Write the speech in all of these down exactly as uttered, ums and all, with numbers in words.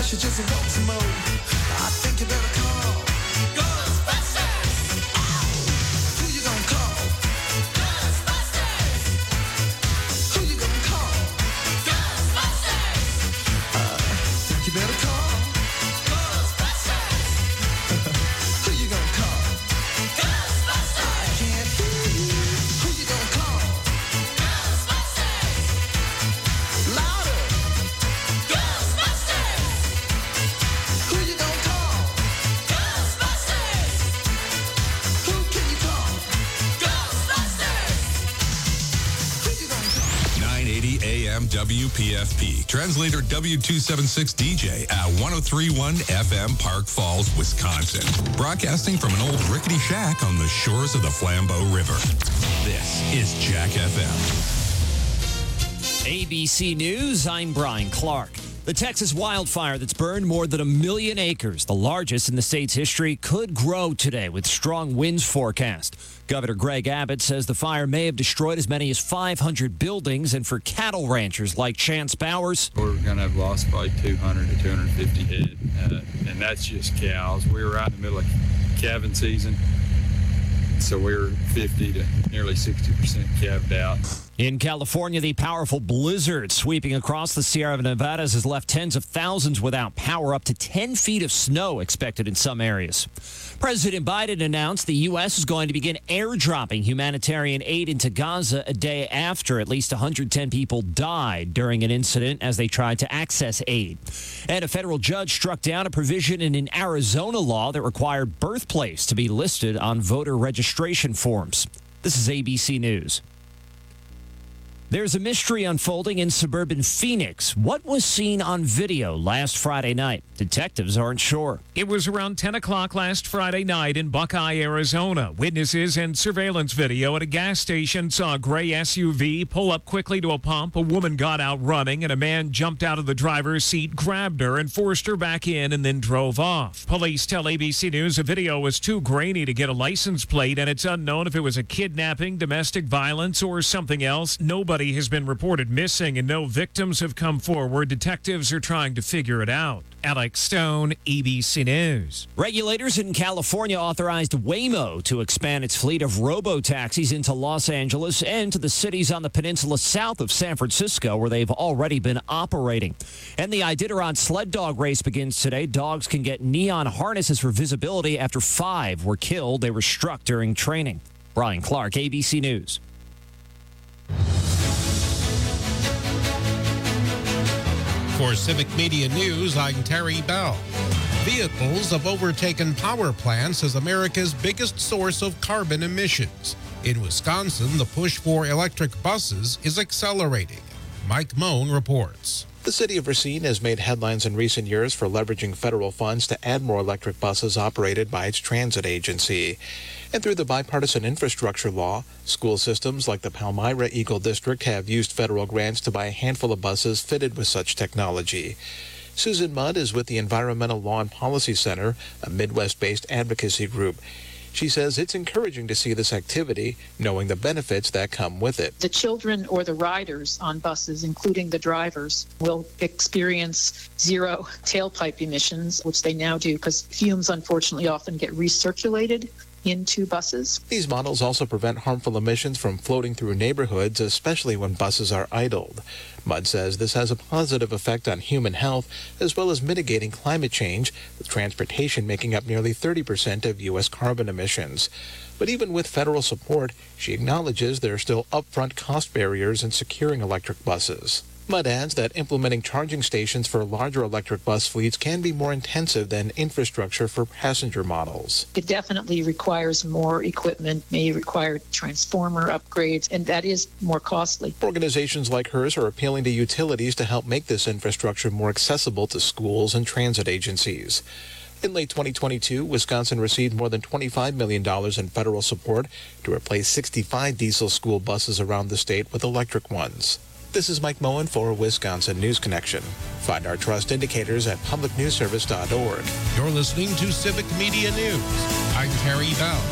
She just wants more. I think you better call Ghostbusters. Who you gonna call? Ghostbusters. Who you gonna call? Ghostbusters. Uh, think you better call Ghostbusters. Who you gonna call? Ghostbusters. I can't hear you. Who you gonna call? Ghostbusters. Louder. Ghostbusters. Who you gonna call? Ghostbusters. Who can you call? Ghostbusters. Who you gonna call? nine eighty A M W P F P. Translator W two seventy-six D J at one oh three point one F M Park Falls, Wisconsin. Broadcasting from an old rickety shack on the shores of the Flambeau River. This is Jack F M. A B C News, I'm Brian Clark. The Texas wildfire that's burned more than a million acres, the largest in the state's history, could grow today with strong winds forecast. Governor Greg Abbott says the fire may have destroyed as many as five hundred buildings, and for cattle ranchers like Chance Bowers, we're going to have lost probably two hundred to two hundred fifty head, uh, and that's just cows. We were right in the middle of calving season, so we were fifty to nearly sixty percent calved out. In California, the powerful blizzard sweeping across the Sierra Nevadas has left tens of thousands without power, up to ten feet of snow expected in some areas. President Biden announced the U S is going to begin airdropping humanitarian aid into Gaza a day after at least one hundred ten people died during an incident as they tried to access aid. And a federal judge struck down a provision in an Arizona law that required birthplace to be listed on voter registration forms. This is A B C News. There's a mystery unfolding in suburban Phoenix. What was seen on video last Friday night? Detectives aren't sure. It was around ten o'clock last Friday night in Buckeye, Arizona. Witnesses and surveillance video at a gas station saw a gray S U V pull up quickly to a pump. A woman got out running, and a man jumped out of the driver's seat, grabbed her, and forced her back in and then drove off. Police tell A B C News the video was too grainy to get a license plate, and it's unknown if it was a kidnapping, domestic violence, or something else. Nobody has been reported missing, and no victims have come forward. Detectives are trying to figure it out. Alex Stone, A B C News. Regulators in California authorized Waymo to expand its fleet of robo-taxis into Los Angeles and to the cities on the peninsula south of San Francisco, where they've already been operating. And the Iditarod sled dog race begins today. Dogs can get neon harnesses for visibility after five were killed. They were struck during training. Brian Clark, A B C News. For Civic Media News, I'm Terry Bell. Vehicles have overtaken power plants as America's biggest source of carbon emissions. In Wisconsin, the push for electric buses is accelerating. Mike Moan reports. The city of Racine has made headlines in recent years for leveraging federal funds to add more electric buses operated by its transit agency. And through the bipartisan infrastructure law, school systems like the Palmyra Eagle District have used federal grants to buy a handful of buses fitted with such technology. Susan Mudd is with the Environmental Law and Policy Center, a Midwest-based advocacy group. She says it's encouraging to see this activity, knowing the benefits that come with it. The children or the riders on buses, including the drivers, will experience zero tailpipe emissions, which they now do because fumes unfortunately often get recirculated into buses. These models also prevent harmful emissions from floating through neighborhoods, especially when buses are idled. Mudd says this has a positive effect on human health, as well as mitigating climate change, with transportation making up nearly thirty percent of U S carbon emissions. But even with federal support, she acknowledges there are still upfront cost barriers in securing electric buses. Mudd adds that implementing charging stations for larger electric bus fleets can be more intensive than infrastructure for passenger models. It definitely requires more equipment, may require transformer upgrades, and that is more costly. Organizations like hers are appealing to utilities to help make this infrastructure more accessible to schools and transit agencies. In late twenty twenty-two, Wisconsin received more than twenty-five million dollars in federal support to replace sixty-five diesel school buses around the state with electric ones. This is Mike Moen for Wisconsin News Connection. Find our trust indicators at public news service dot org. You're listening to Civic Media News. I'm Terry Bell.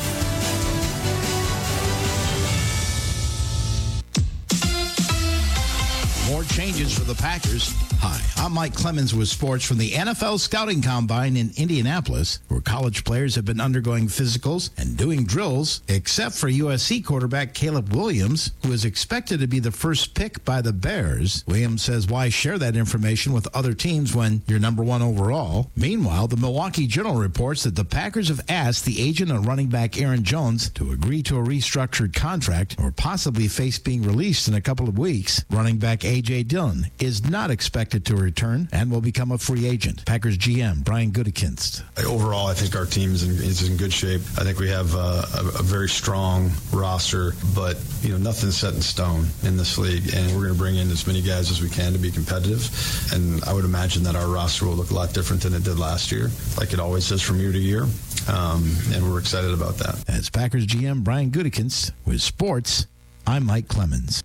More changes for the Packers. Hi, I'm Mike Clemens with sports from the N F L Scouting Combine in Indianapolis, where college players have been undergoing physicals and doing drills, except for U S C quarterback Caleb Williams, who is expected to be the first pick by the Bears. Williams says, why share that information with other teams when you're number one overall? Meanwhile, the Milwaukee Journal reports that the Packers have asked the agent of running back Aaron Jones to agree to a restructured contract or possibly face being released in a couple of weeks. Running back A J. Dillon is not expected to return and will become a free agent. Packers G M Brian Gutekunst. Overall, I think our team is in, is in good shape. I think we have uh, a, a very strong roster, but you know nothing's set in stone in this league, and we're going to bring in as many guys as we can to be competitive. And I would imagine that our roster will look a lot different than it did last year, like it always does from year to year. Um, and we're excited about that. As Packers G M Brian Gutekunst with sports, I'm Mike Clemens.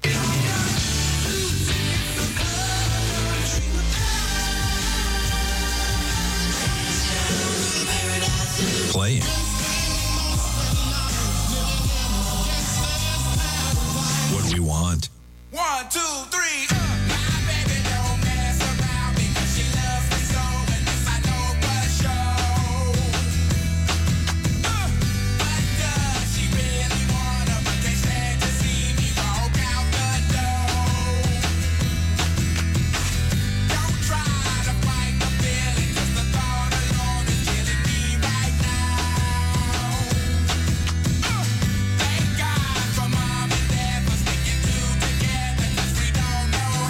Playing. What we want. One, two, three. Uh. My baby don't mess around because she loves me so, and this I know for sure. Uh. But does she really wanna, but can't stand to see me walk out the door? Don't try to fight the feeling, 'cause the thought alone is killing me right now. Thank God for mom and dad for sticking two together, 'cause we don't know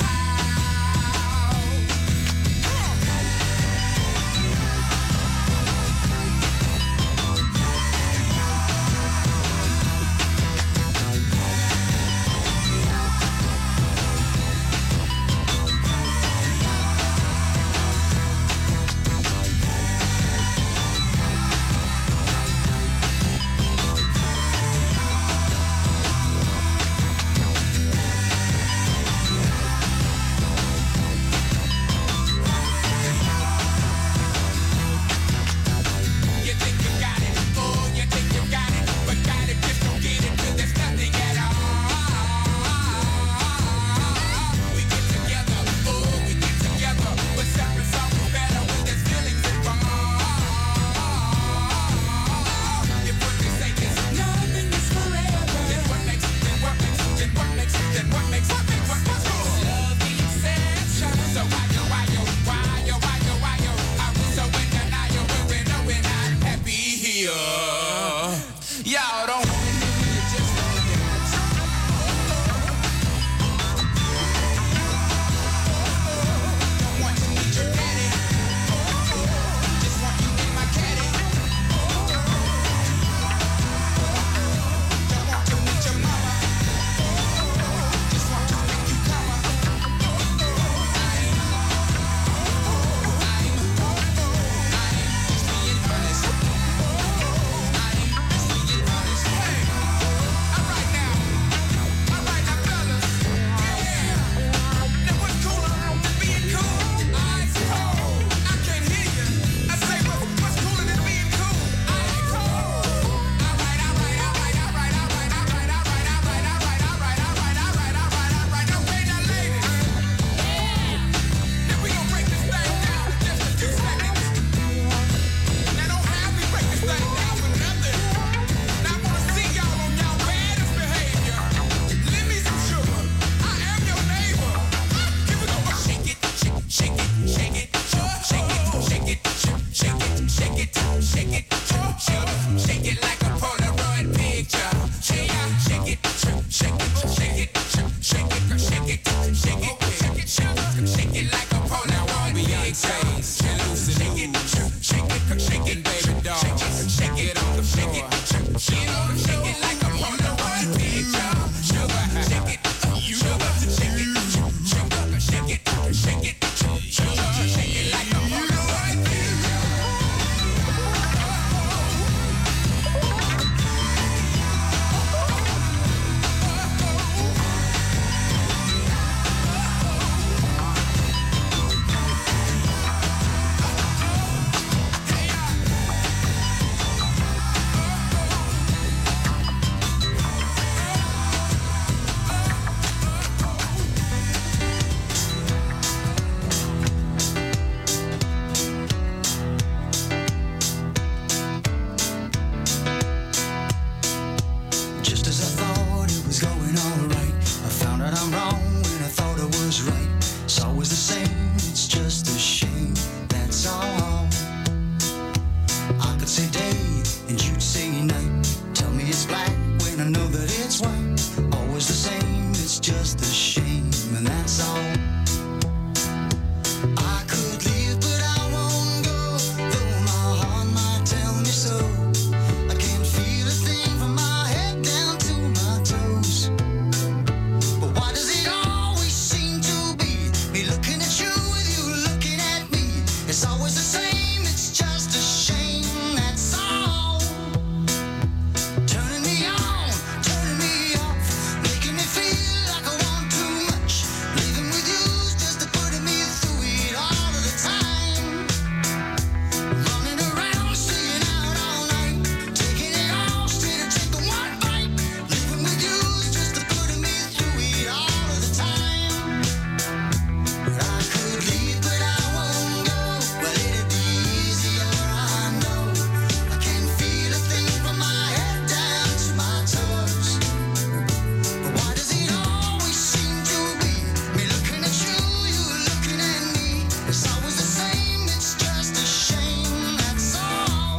It's always the same, it's just a shame, that's all. Turning me on, turning me off, making me feel like I want too much. Living with you's just a putting me through it all of the time. Running around, staying out all night, taking it all straight to take the one bite. Living with you's just a putting me through it all of the time. I could leave, but I won't go. Well, it'd be easier, I know. I can feel a thing from my head down to my toes. But why does it always seem to be me looking at you, you looking at me? It's always the same, it's just a shame, that's all.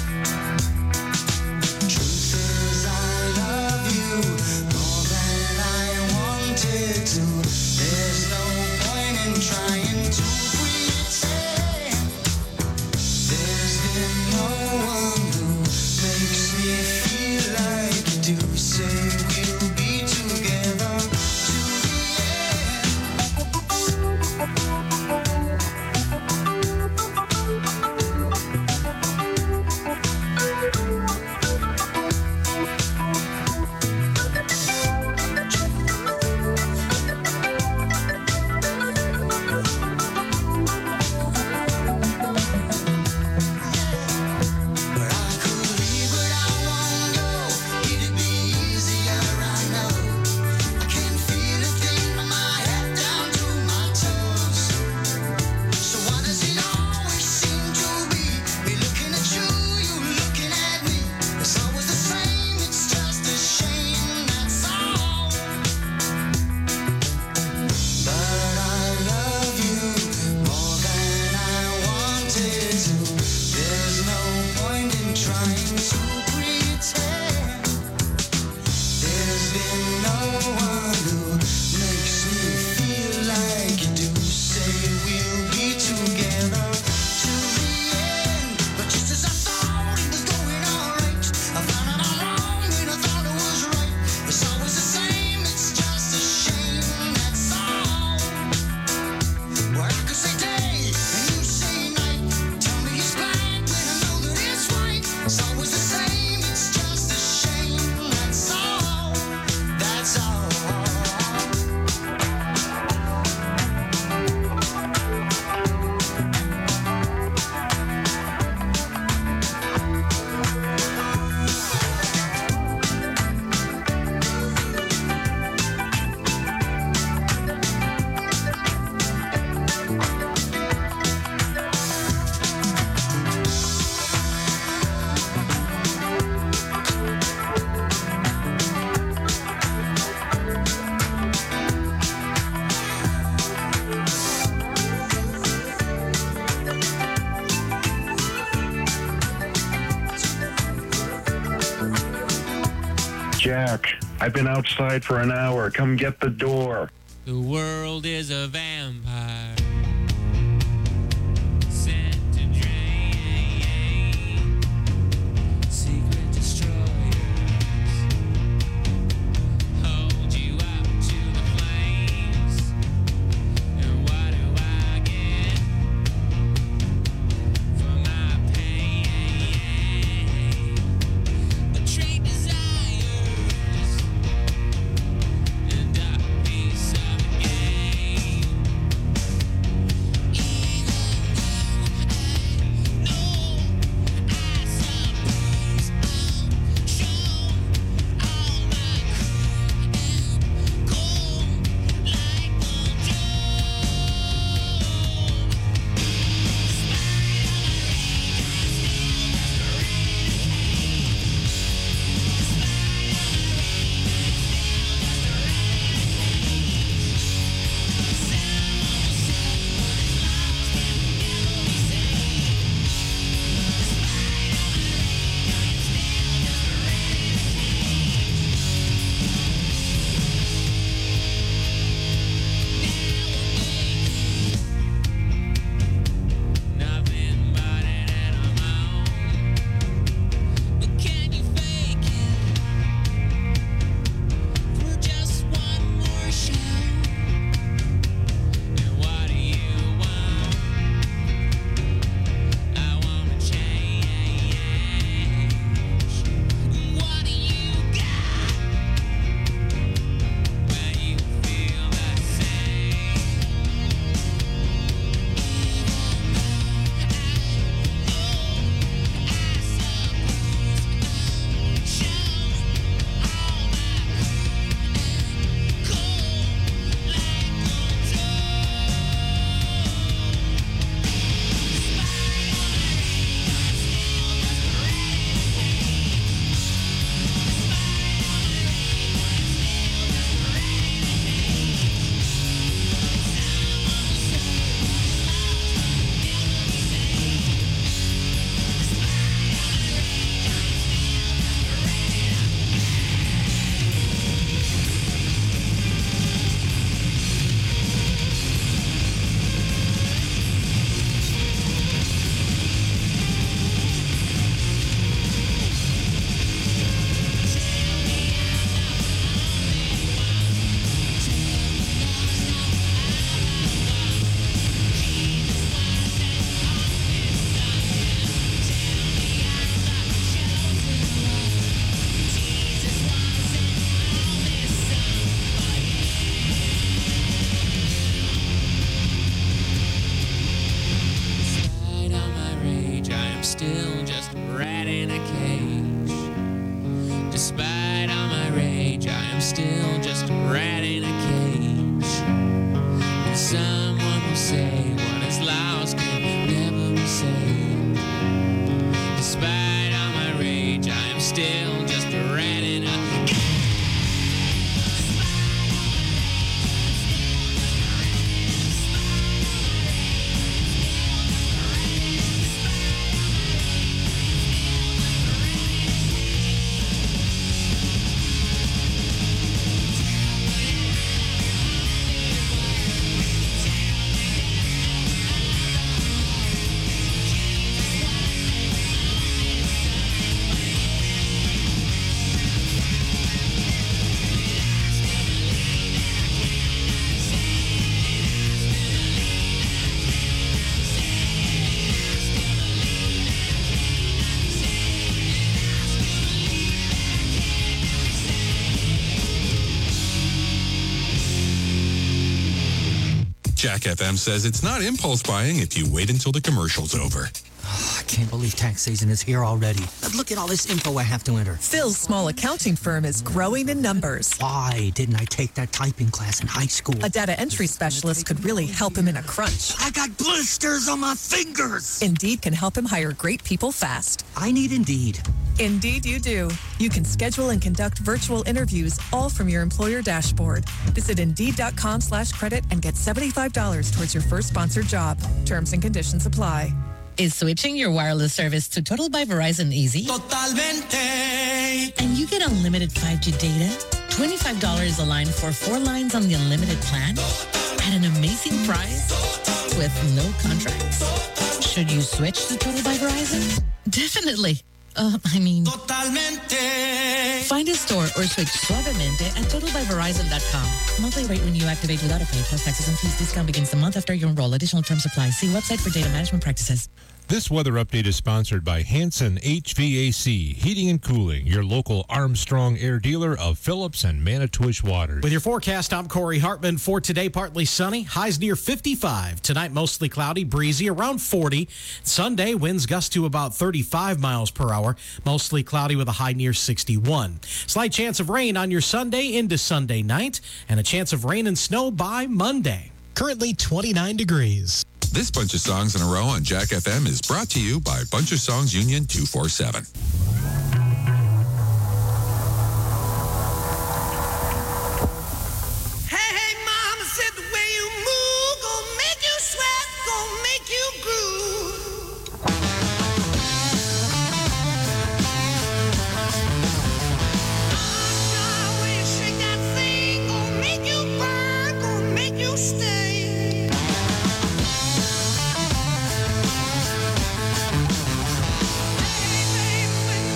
Truth is, I love you more than I wanted to. There's no point in trying to pretend. There's been no one who makes me feel like you do. Say we'll be together to But I could leave, but I won't go. It'd be easier, I know. I can feel a thing from my head down to my toes. So why does it always seem to be me looking at you, you looking at me? It's always the same, it's just a shame, that's all. But I love you more than I wanted to. There's no point in trying to pretend. There's been no one who makes me feel like you do. Say we'll be together to the end. But just as I thought it was going alright, I found out I'm wrong when I thought it was right. It's always the same, it's just a shame, that's all. Well, I could say day and you say night. Tell me it's bad when I know that it's right. It's always the same, it's just a shame, that's all. That's all. Jack, I've been outside for an hour. Come get the door. The world is a vampire. Sent to drain. Secret destroyers. Hold you up to the flames. And what do I get for my pain? Betrayed desires. And a piece of game. still just a rat in a cage. Despite all my rage, I am still just a rat in a cage. And someone will say what is lost can never be saved. Despite all my rage, I am still just a rat in a cage. Jack F M says it's not impulse buying if you wait until the commercial's over. I can't believe tax season is here already. But look at all this info I have to enter. Phil's small accounting firm is growing in numbers. Why didn't I take that typing class in high school? A data entry specialist could really help him in a crunch. I got blisters on my fingers. Indeed can help him hire great people fast. I need Indeed. Indeed you do. You can schedule and conduct virtual interviews all from your employer dashboard. Visit Indeed.com slash credit and get seventy-five dollars towards your first sponsored job. Terms and conditions apply. Is switching your wireless service to Total by Verizon easy? Totalmente. And you get unlimited five G data, twenty-five dollars a line for four lines on the unlimited plan at an amazing price with no contracts. Should you switch to Total by Verizon? Definitely. Uh, I mean, Totalmente. Find a store or switch suavemente at total by verizon dot com. Monthly rate when you activate without a pay plus taxes and fees. Discount begins the month after you enroll. Additional terms apply. See website for data management practices. This weather update is sponsored by Hanson H V A C, Heating and Cooling, your local Armstrong Air dealer of Phillips and Manitowish Waters. With your forecast, I'm Corey Hartman. For today, partly sunny, highs near fifty-five. Tonight, mostly cloudy, breezy, around forty. Sunday, winds gust to about thirty-five miles per hour, mostly cloudy with a high near sixty-one. Slight chance of rain on your Sunday into Sunday night, and a chance of rain and snow by Monday. Currently twenty-nine degrees. This bunch of songs in a row on Jack F M is brought to you by Bunch of Songs Union two forty-seven. Hey, hey, mama said the way you move gonna make you sweat, gonna make you groove. The way you shake that thing gonna make you burn, gonna make you stay. Hey, baby, when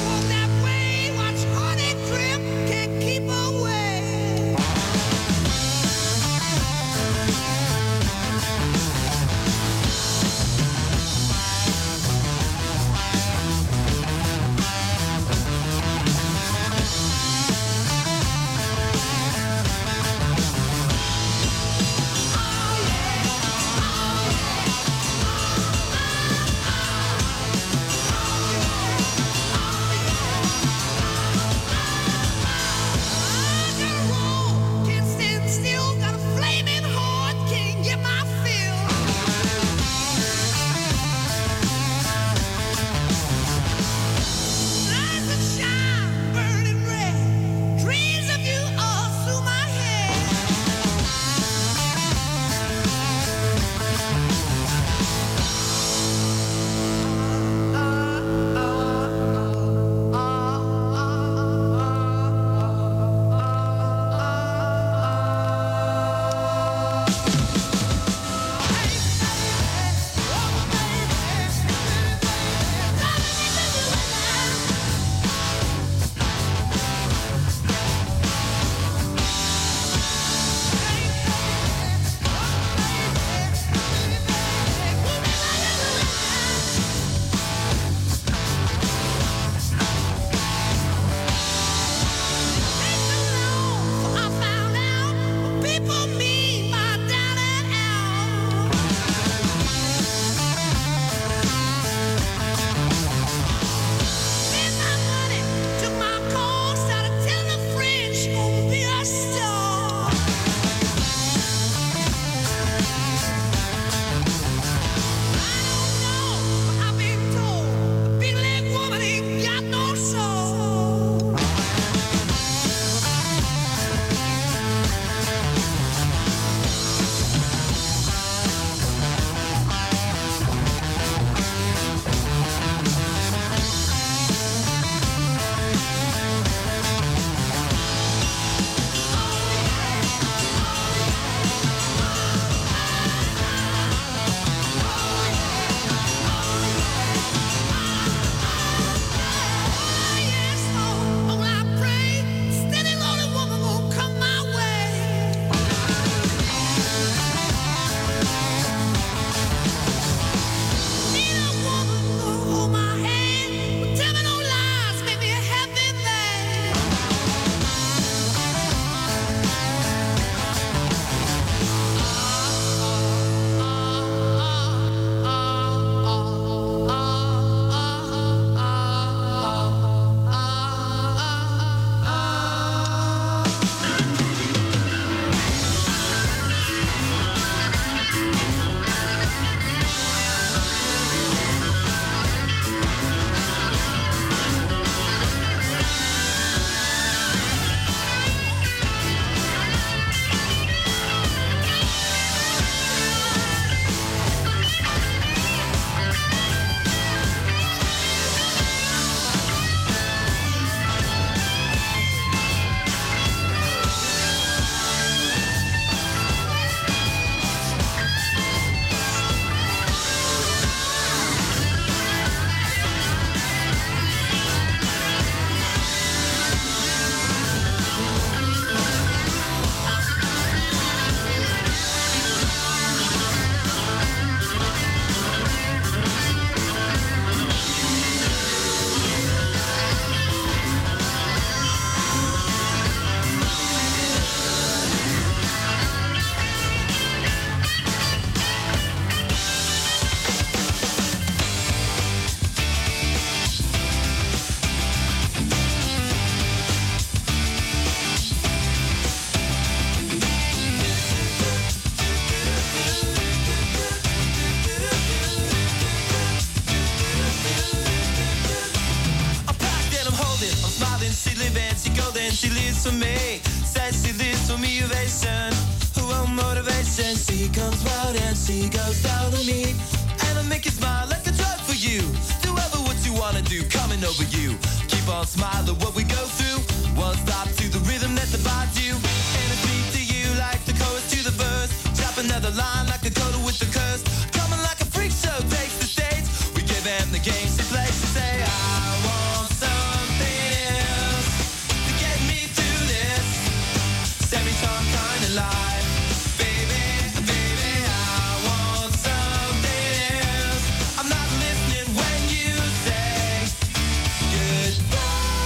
lives for me. Says she lives for me, ovation. Who won't motivation? She comes round and she goes down on me. And I make you smile like a drug for you. Do ever what you wanna do, coming over you. Keep on smiling what we go through. One stop to the rhythm that divides you. And it's beat to you like the chorus to the verse. Chop another line like a coda with the curse. Coming like a freak show takes the stage. We give them the game she plays. She say, I want something else to get me through this semi-time kind of life. Baby, baby, I want something else. I'm not listening when you say goodbye.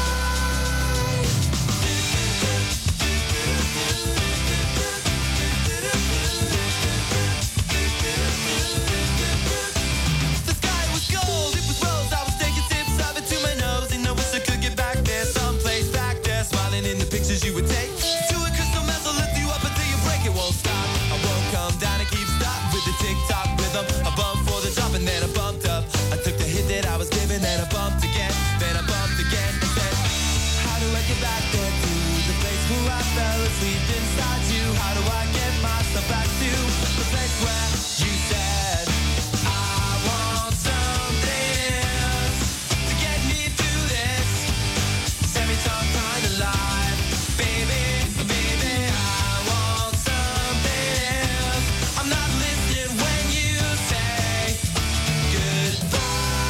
The sky was gold, it was rose. I was taking tips of it to my nose, and I wish I could get back there, someplace back there, smiling in the pictures you would take. To a crystal method, lift you up until you break. It won't stop. I won't come down and keep stop with the tick-tock rhythm. I bumped for the drop and then I bumped up. I took the hit that I was given, then I bumped again, then I bumped again, and said, how do I get back there to the place where I fell asleep inside you? How do I get myself back to the place where you said I want something else to get me through this semi-time kind of life? Baby, baby, I want something else. I'm not listening when you say goodbye.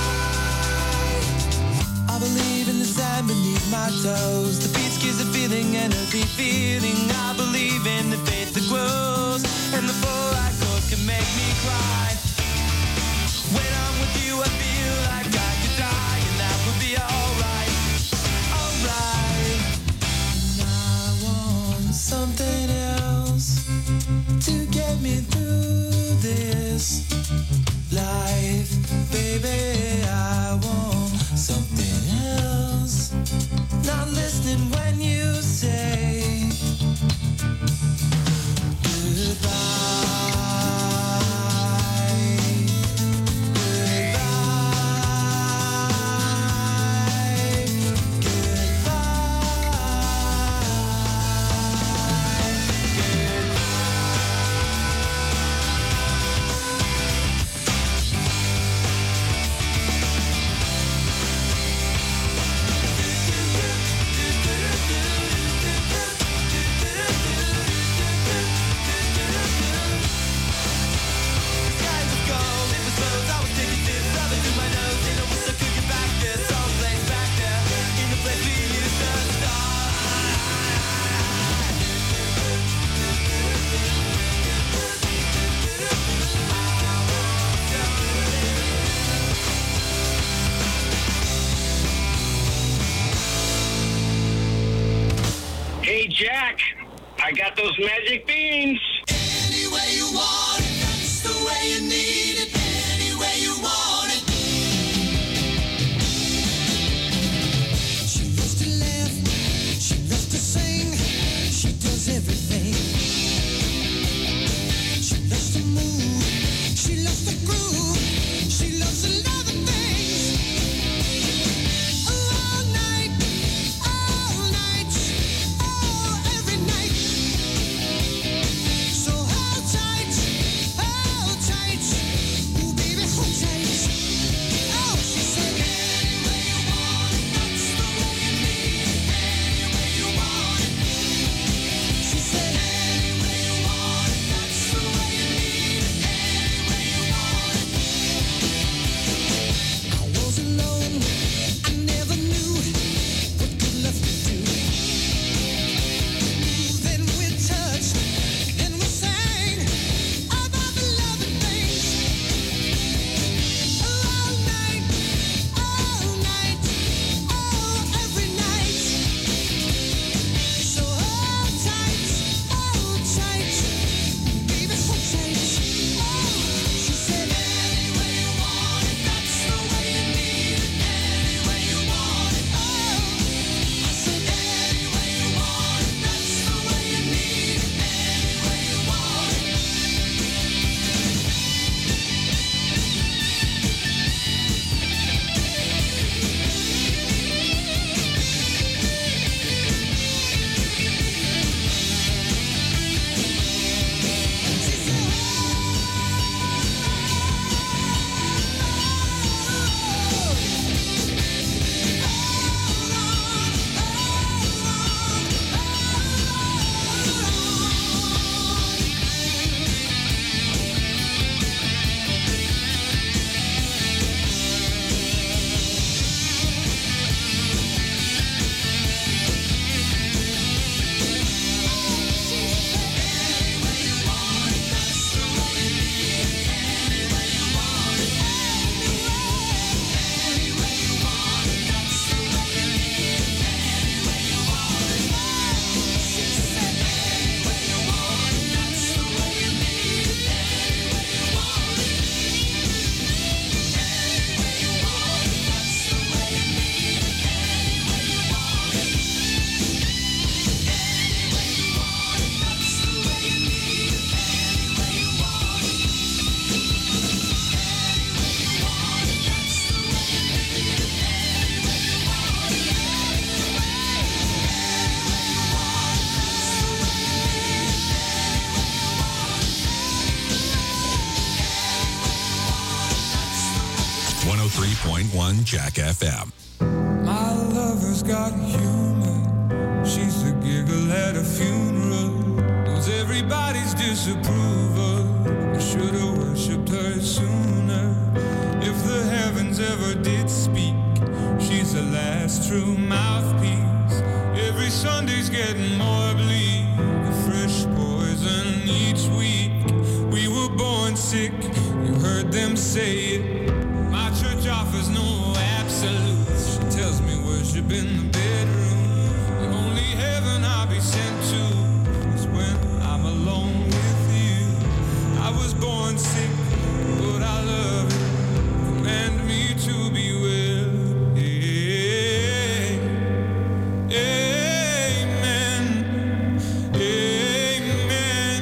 I believe in the sand beneath my toes. The beach gives a feeling and a deep feeling. I believe in the faith that grows, and the four-eyed chords can make me cry. When I'm with you, I feel like I could die, and that would be alright, alright. And I want something else to get me through this life, baby. I want something else. Not listening when you say goodbye. Hey, Jack, I got those magic beans. Any way you want it, that's the way you need it. Any way you want it. She loves to laugh, she loves to sing, she does everything. She loves to move, she loves to groove, she loves a lot of things. All night, all night, all every night. So hold tight. one oh three point one Jack F M. My lover's got humor. She's a giggle at a funeral. Knows everybody's disapproval. I should have worshipped her sooner. If the heavens ever did speak, she's the last true mouthpiece. Every Sunday's getting more bleak. A fresh poison each week. We were born sick. You heard them say it. My church offers no absolutes. She tells me worship in the bedroom. The only heaven I'll be sent to is when I'm alone with you. I was born sick, but I love it. Command me to be well. Yeah. Amen. Amen.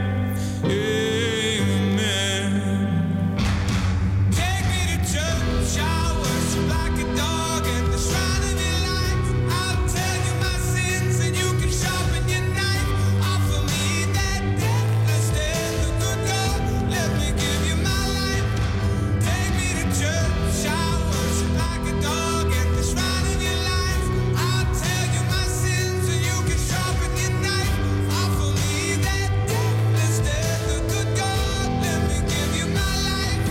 Amen. Take me to church. I worship like a dog at the shrine of your life. I'll tell you my sins and you can sharpen your knife. Offer me that deathless death, the good God. Let me give you my life. Take me to church. I worship like a dog at the shrine of your life. I'll tell you my sins and you can sharpen your knife. Offer me that deathless death, the good God. Let me give you my life.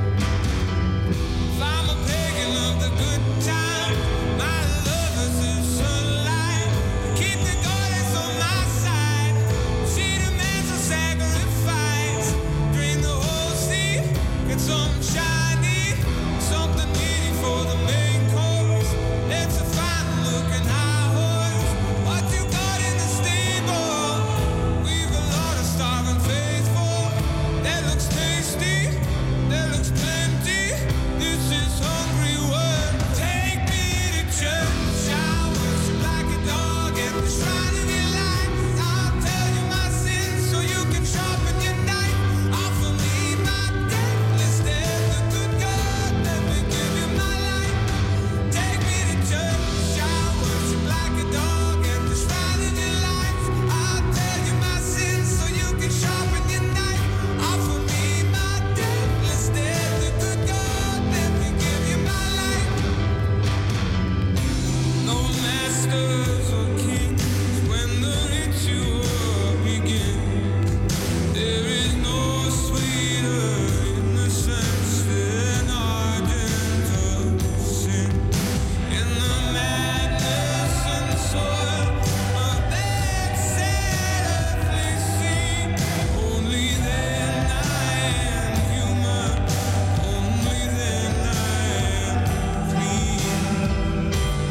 If I'm a pagan of the good time, my lover's is sunlight. Keep the goddess on my side. She demands a sacrifice. Drain the whole sea, get something shiny, something meaty for the main course. It's a fine looking high horse. What you got in the stable? We've a lot of starving faithful. That looks tasty, that looks plenty. This is hungry work. Take me to church. I worship like a dog at the shrine of your life. I'll tell you my sins so you can sharpen your knife. Offer me my deathless death, the good God. Let me give you my life. Take me to church. I worship like a dog at the shrine of your life. I'll tell you my sins so you can sharpen your knife. Offer me my deathless death, the good God. Let me give you my life. No masters or kings when the ritual begins. There is no sweeter innocence than ardent of sin. In the madness and soil of that sad earthly scene, only then I am human. Only then I am clean.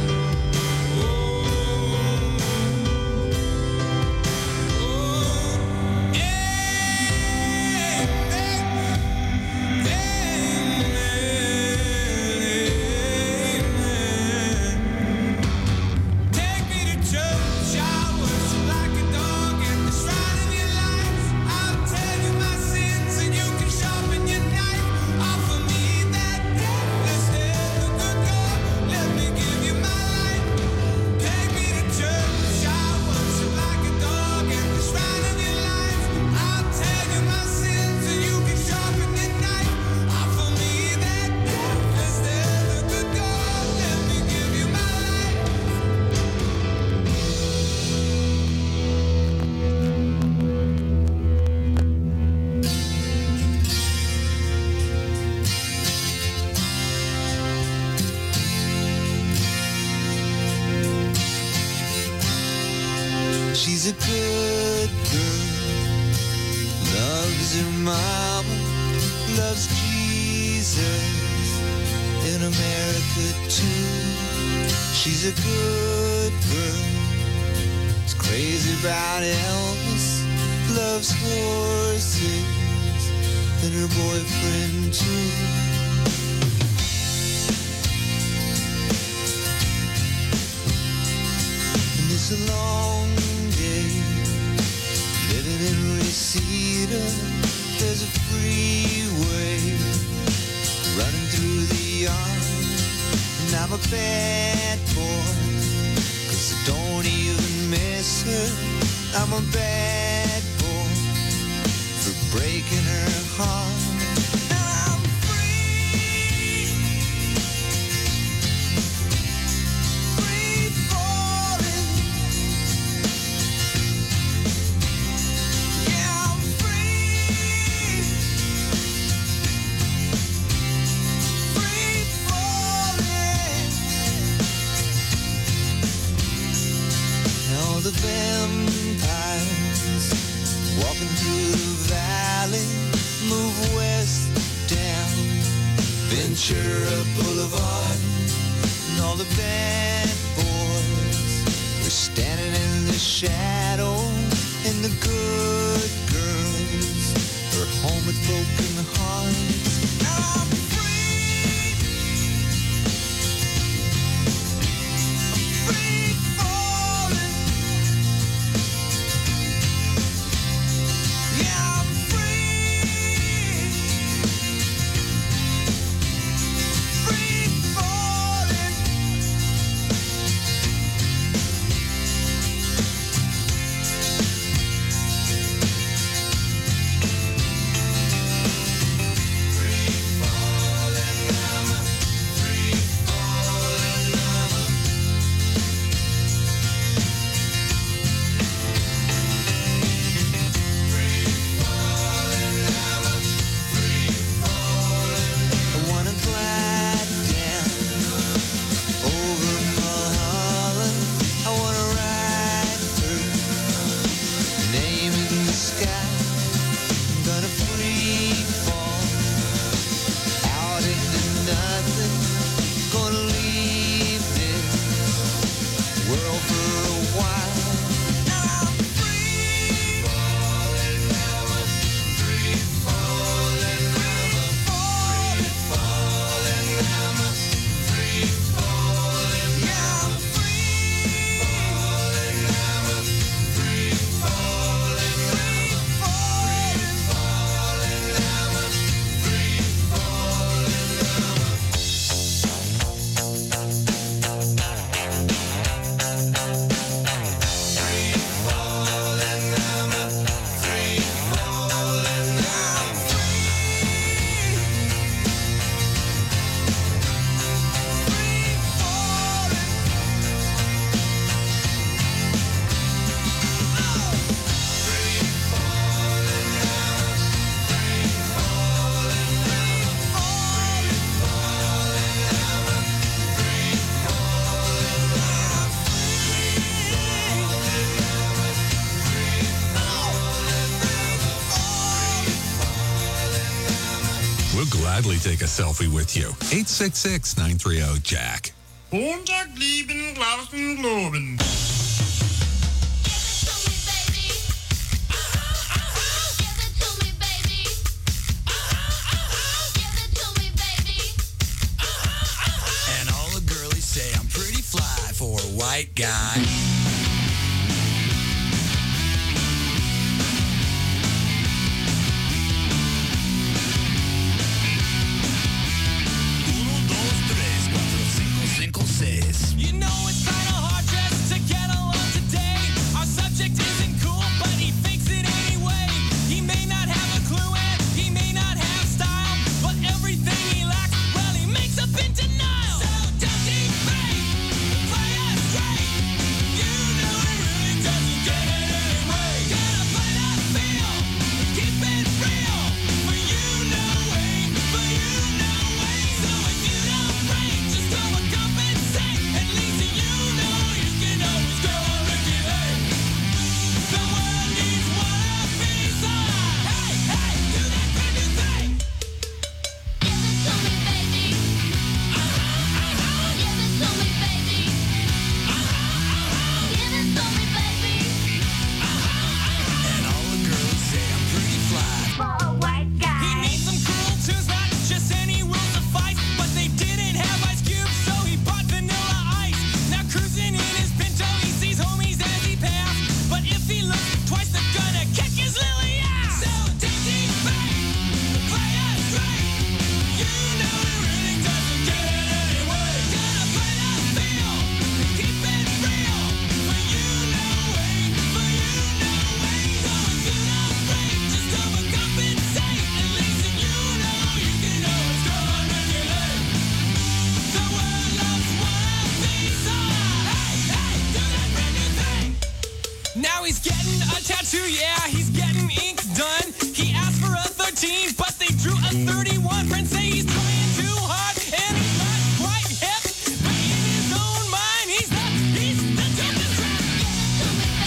Take me to church. I worship like a dog at the shrine of your life. I'll tell you my sins and you can sharpen your knife. Offer me that deathless death, the good God. Let me give you my life. Take me to church. I worship like a dog at the shrine of your life. I'll tell you my sins and you can sharpen your knife. Offer me that deathless death, the good God. Let me give you my life. She's a good girl, loves her mama, loves Jesus in America too. She's a good girl, is crazy about Elvis, loves horses and her boyfriend too. And it's a long day living in Reseda. There's a freeway running through the yard, and I'm a bad boy, 'cause I don't even miss her. I'm a bad boy for breaking her heart. Now I'm free, the vampires walking through the valley move west down Ventura Boulevard, and all the bad boys were standing in the shadow, and the good girls are home with broken hearts. I'm free, I'm free falling, yeah, I'm free, free falling. I wanna glide down over Mulholland. I wanna ride through, name in the sky. I'm gonna free fall out into nothing. Gonna leave this world for a while. I'm free falling, I'm free falling, I'm free falling, I'm free falling, yeah, I'm free falling, I'm free falling, free falling, I'm free We'll gladly take a selfie with you. eight six six, nine three zero, Jack. Montag, lieben, glauben, globen. And all the girlies say I'm pretty fly for a white guy. You know it's kinda hard just to get along today. Our subject isn't cool, but he thinks it anyway. He may not have a clue and he may not have style, but everything he lacks, well, he makes up in denial. So don't debate, play us straight. You know it really doesn't get it anyway. Gotta play that feel, keep it real. For you know way, for you know way. So if you don't break, just overcompensate. At least you know you can always go on Ricky Lake. The world needs one of these on. Hey, hey, do that brand new thing. Give it to me, baby. Uh-huh, uh-huh. Give it to me, baby. Uh-huh, uh-huh. Give it to me, baby. Uh-huh, uh-huh. And all the girls say I'm pretty fly. For a white guy. He needs some cruel tunes, not just any will suffice. But they didn't have Ice Cube, so he bought Vanilla Ice. Now cruising in his Pinto, he sees homies as he passed. But if he looks twice, they're gonna kick his lily ass. So take these back, play us straight. You know it really doesn't get it anyway. Gotta play that feel, keep it real. For you know way, for you know way. So if you don't break, just overcompensate. At least you know you can always go on Ricky Lake. The world loves one of these songs. Hey, hey, do that brand new thing. Now he's getting a tattoo, yeah, he's getting ink done. He asked for a thirteen, but they drew a thirty-one. Friends say he's trying too hard, and he's not quite hip. But in his own mind, he's the, he's the dopest rap. Give it to me,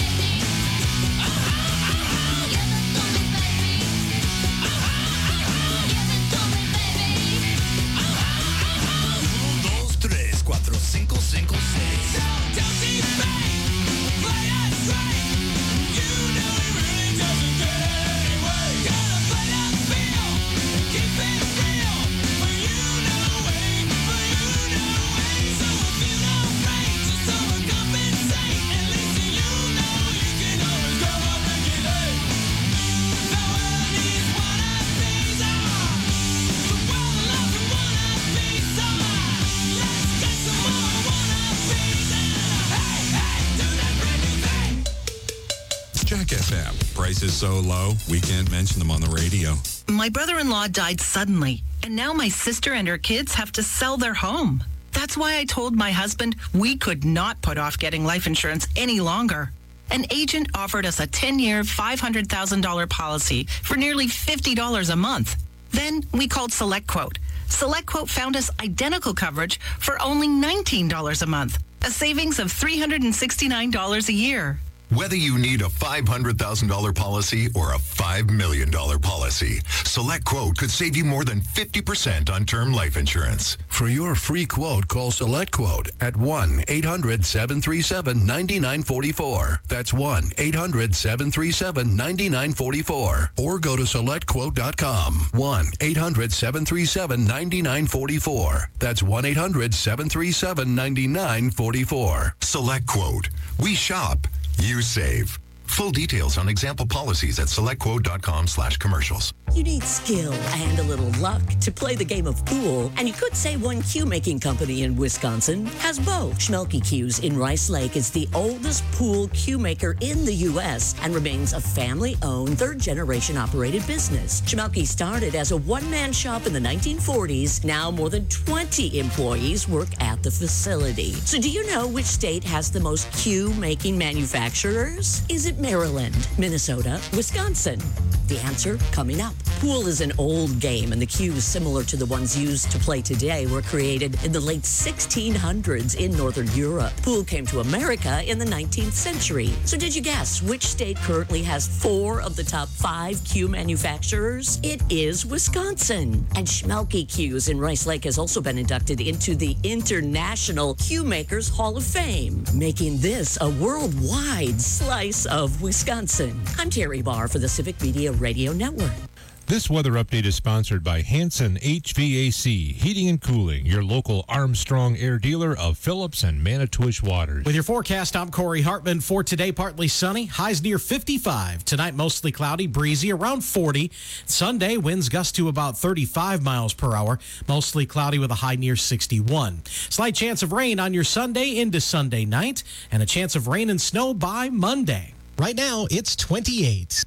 Sinkle, Sinkle, Sink. So don't debate, play us straight. You know it really doesn't get any way. Gotta play that feel, keep it real. For you know way, for you know way. So if you don't break, just overcompensate. At least you know you can always go up and get it. The world needs wannabes, ah. The world loves a wannabes, ah. Let's get some more wannabes, and hey, hey, do that brand new thing. Jack F M. Prices so low, we can't mention them on the radio. My brother-in-law died suddenly, and now my sister and her kids have to sell their home. That's why I told my husband we could not put off getting life insurance any longer. An agent offered us a ten-year, five hundred thousand dollars policy for nearly fifty dollars a month. Then we called SelectQuote. SelectQuote found us identical coverage for only nineteen dollars a month, a savings of three hundred sixty-nine dollars a year. Whether you need a five hundred thousand dollars policy or a five million dollars policy, SelectQuote could save you more than fifty percent on term life insurance. For your free quote, call SelectQuote at one eight hundred seven three seven nine nine four four. That's one eight hundred seven three seven nine nine four four. Or go to select quote dot com. one eight hundred seven three seven nine nine four four. That's one eight hundred seven three seven nine nine four four. SelectQuote. We shop. You save. Full details on example policies at selectquote.com slash commercials. You need skill and a little luck to play the game of pool, and you could say one cue-making company in Wisconsin has both. Schmelke Cues in Rice Lake is the oldest pool cue maker in the U S and remains a family-owned, third-generation operated business. Schmelke started as a one-man shop in the nineteen forties. Now more than twenty employees work at the facility. So do you know which state has the most cue-making manufacturers? Is it Maryland, Minnesota, Wisconsin? The answer coming up. Pool is an old game, and the cues similar to the ones used to play today were created in the late sixteen hundreds in Northern Europe. Pool came to America in the nineteenth century. So did you guess which state currently has four of the top five cue manufacturers? It is Wisconsin. And Schmelke Cues in Rice Lake has also been inducted into the International Cue Makers Hall of Fame, making this a worldwide slice of Wisconsin. I'm Terry Barr for the Civic Media Radio Network. This weather update is sponsored by Hanson H V A C, Heating and Cooling, your local Armstrong Air dealer of Phillips and Manitowish Waters. With your forecast, I'm Corey Hartman. For today, partly sunny, highs near fifty-five. Tonight, mostly cloudy, breezy, around forty. Sunday, winds gust to about thirty-five miles per hour, mostly cloudy with a high near sixty-one. Slight chance of rain on your Sunday into Sunday night, and a chance of rain and snow by Monday. Right now, it's twenty-eight.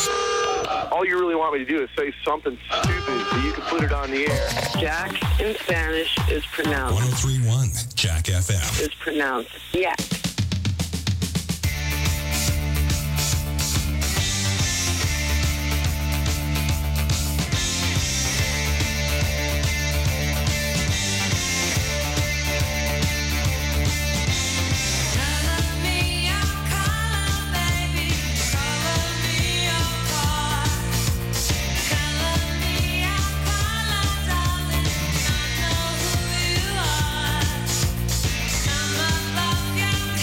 All you really want me to do is say something stupid so you can put it on the air. Jack in Spanish is pronounced. one oh three point one Jack F M. Is pronounced. Yeah. Come above your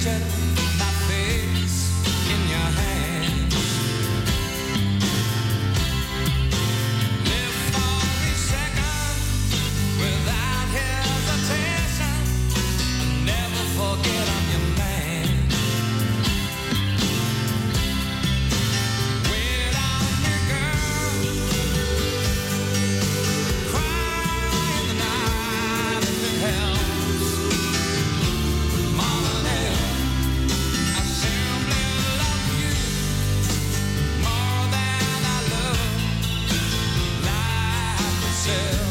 picture my face in your hands. Live for each second without hesitation. Never forget I'm your man. Wait on me, girl. Cry in the night if it helps. Mama, now I simply love you more than I love life itself.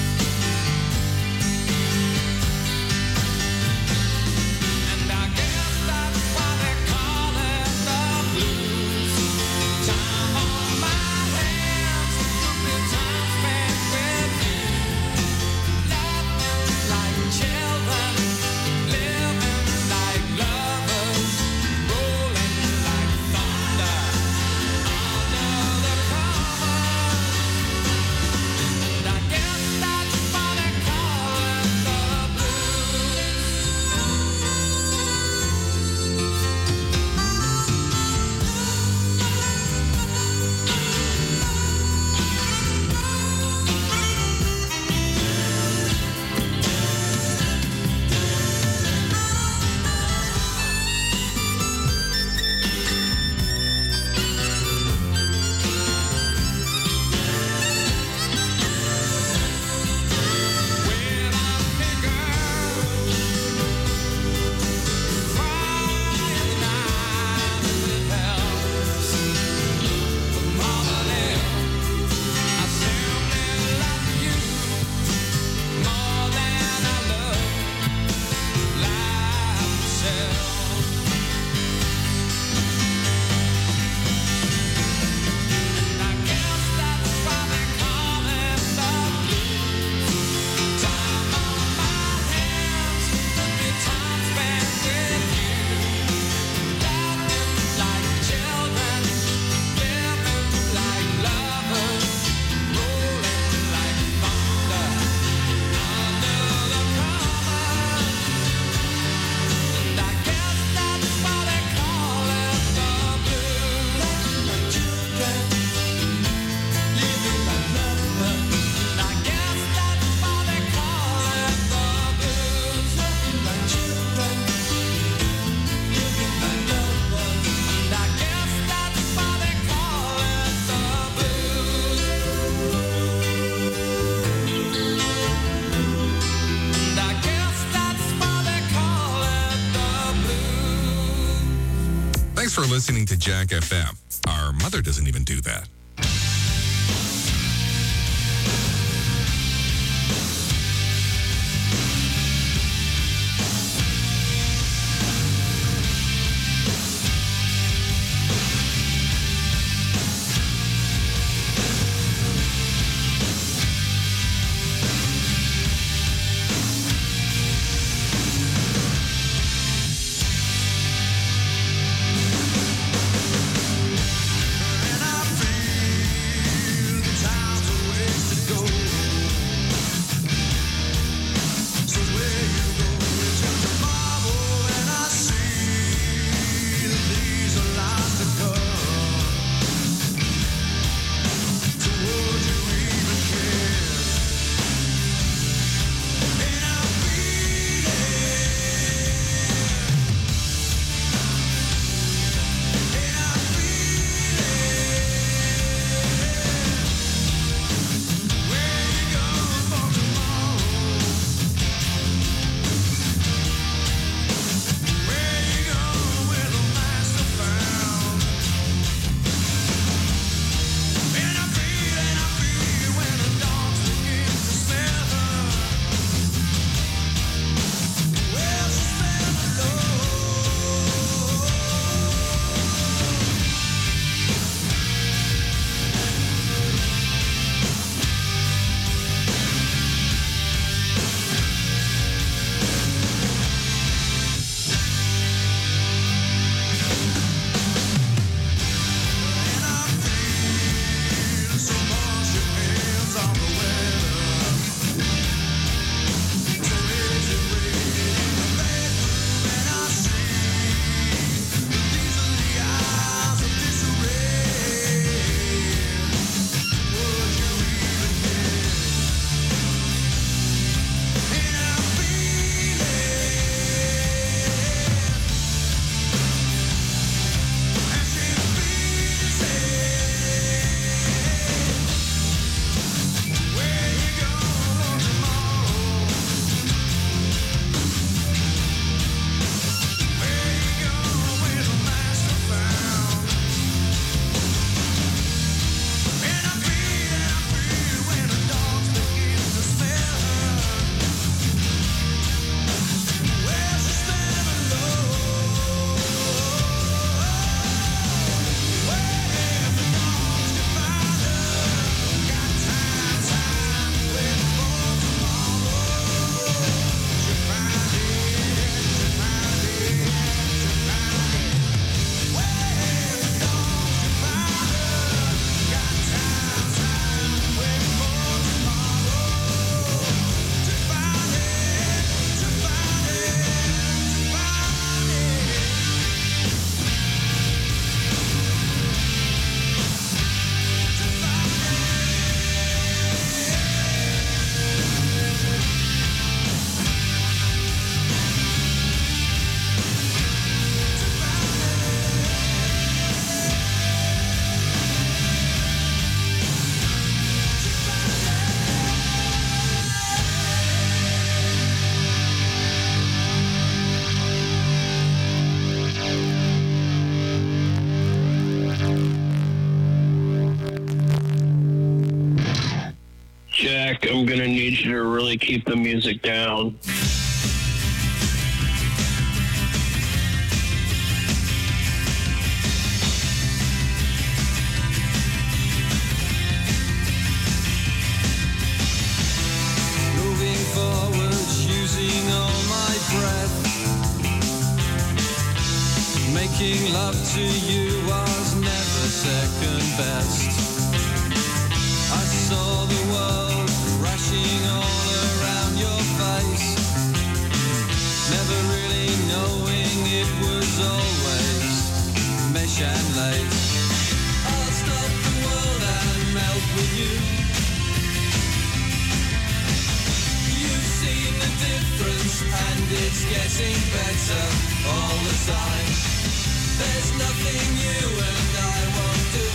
And I guess that's why they call it the blues. Time on my hands could be time spent with you. Laughing like children, living like lovers, rolling like thunder under the covers. And I guess that's why they call it the blues. Wait on me, girl. Cry in the night if it helps. But mama, now I simply love you more than I love life itself. And I guess that's why they call it the blues. Time on my hands could be time spent with you. Laughing like children, living like lovers, rolling like thunder under the covers. And I guess that's why they call it the blues. Like children, living like lovers. And I guess that's why they call it the blues. Like children, living like lovers. And I guess that's why they call it the blues. And I guess that's why they call it the blues. Thanks for listening to Jack F M. Our mother doesn't even do that. And I feel really keep the music down. Moving forward, using all my breath. Making love to you was never second best. I saw the world crashing all around your face, never really knowing it was always mesh and lace. I'll stop the world and melt with you. You've seen the difference and it's getting better all the time. There's nothing you and I won't do.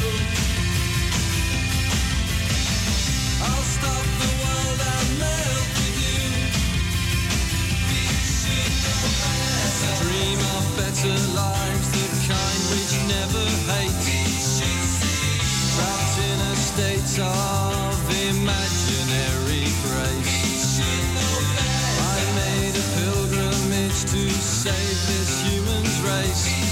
I'll stop the world and melt with you. We should know better. Dream of better lives, the kind which never hate. Trapped in a state of imaginary grace. I made a pilgrimage to save this human race.